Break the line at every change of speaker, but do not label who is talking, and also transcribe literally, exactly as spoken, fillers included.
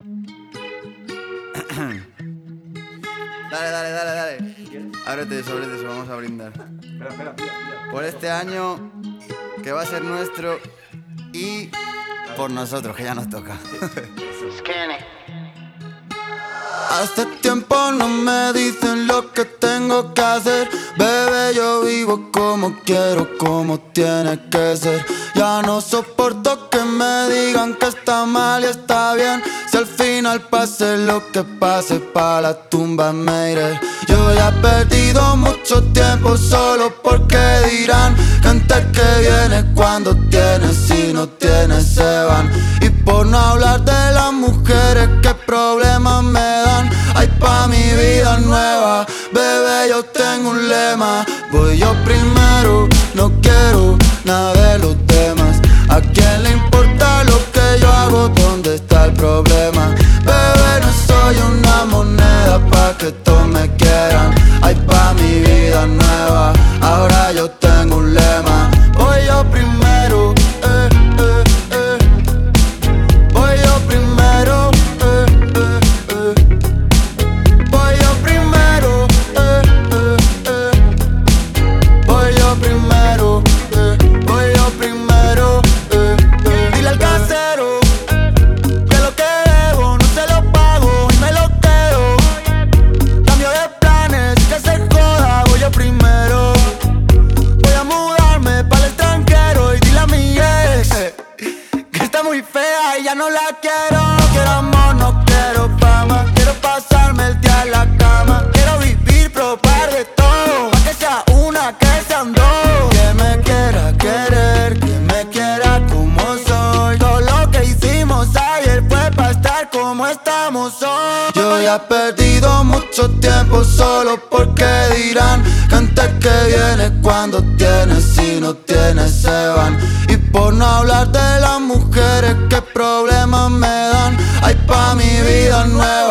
Dale, dale, dale, dale. Ábrete eso, ábrete eso, vamos a brindar.
Espera, espera, pilla, pilla.
Por este año que va a ser nuestro y por nosotros, que ya nos toca. Hace tiempo no me dicen lo que tengo que hacer. Bebé, yo vivo como quiero, como tiene que ser. Ya no soporto que me digan que está mal y está bien. Si al final pase lo que pase, pa' la tumba me iré. Yo ya he perdido mucho tiempo solo porque dirán gente que viene cuando tiene, si no tiene se van. Y por no hablar de las mujeres que problemas me dan. Ay, pa' mi vida nueva, bebé, yo tengo un lema. Voy yo primero, no quiero nada de los demás. ¿A quién le importa lo que yo hago? ¿Dónde está el problema? Bebé, no soy una moneda pa' que todos me quieran. Ay, pa' mi vida nueva, ahora yo tengo un lema. Voy yo primero, eh, eh, eh. Voy yo primero, eh, eh, eh. Voy yo primero, eh, eh, eh. Voy yo primero, eh. Voy yo primero, eh, eh. Dile al casero que lo que debo no se lo pago y me lo quedo. Cambio de planes, que se joda, voy yo primero. Voy a mudarme para el extranjero y dile a mi ex que está muy fea y ya no la quiero. No quiero amor, no quiero fama. Quiero pasarme el día en la cama. Quiero vivir, probar de todo, pa' que sea una, que sean dos. Que me quiera querer, que me quiera como soy. Todo lo que hicimos ayer fue pa' estar como estamos hoy. Yo ya he perdido mucho tiempo solo porque dirán gente que viene cuando tiene, si no tiene se van. Y por no hablar de las mujeres que problemas me dan. Ay, pa' mi vida nueva,